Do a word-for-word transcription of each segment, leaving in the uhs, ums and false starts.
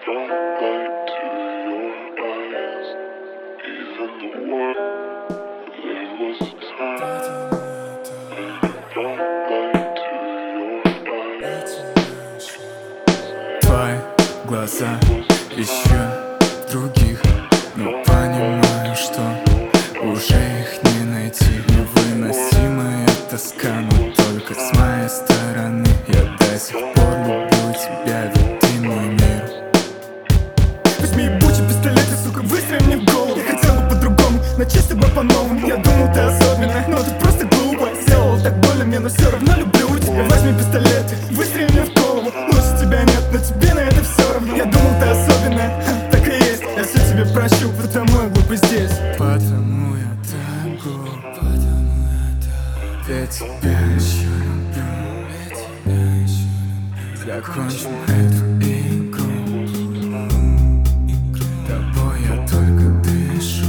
Don't lie to your eyes. Even the world, there was a time. Don't lie to your eyes. Твои глаза ищу других, но понимаю, что уже их не найти. Невыносимая тоска, но только с моей стороны. Я до сих пор люблю тебя, ведь ты мой мир. Возьми ебучий пистолет и, сука, выстрели мне в голову. Я хотел бы по-другому, начать с тобой по-новому. Я думал, ты особенная, но ты просто глупая. Сделала так больно мне, но все равно люблю тебя. Возьми пистолет и выстрели мне в голову. Лучше тебя нет, но тебе на это все равно. Я думал, ты особенная, ха, так и есть. Я все тебе прощу, потому я глупый здесь. Потому я так глуп, ведь тебя еще люблю. Закончим эту игру. Тобой я только дышу.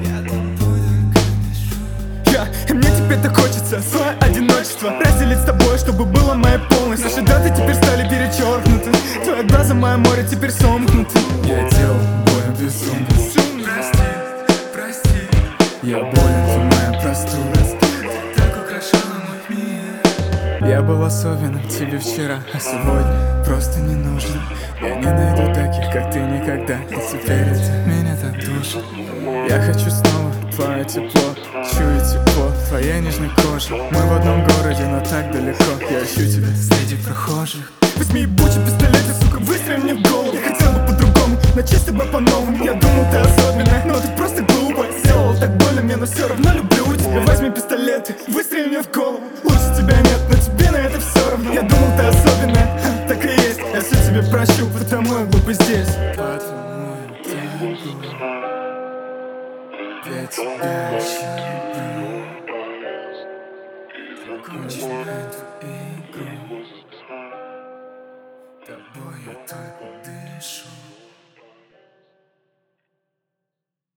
Я, и мне теперь так хочется свое одиночество разделить с тобой, чтобы было моей полностью. Наши даты теперь стали перечеркнуты. Твои глаза, мое море теперь сомкнуты. Я делал боль безумно. Прости, прости. Я болен, ты моя простуда. Ты так украшала мой мир. Я был особенным тебе вчера, а сегодня просто не нужен. Я не найду таких, как ты, никогда. И теперь это меня так душит. Я хочу снова твое тепло, чую тепло твоей нежной кожи. Мы в одном городе, но так далеко. Я ищу тебя среди прохожих. Возьми ебучий пистолет и, сука, выстрели мне в голову. Я хотел бы по-другому, начать с тобой по-новому. Я думал, ты особенная, но ты просто глупая. Сделала так больно мне, но все равно люблю тебя. Возьми пистолет и выстрели мне в голову. Лучше тебя нет, но тебе на это все равно. Я думал, ты особенная, ха, так и есть. Я все тебе прощу, потому я глупый здесь. Потому я так глуп, ведь тебя еще люблю. Закончим эту игру. Тобой я только дышу.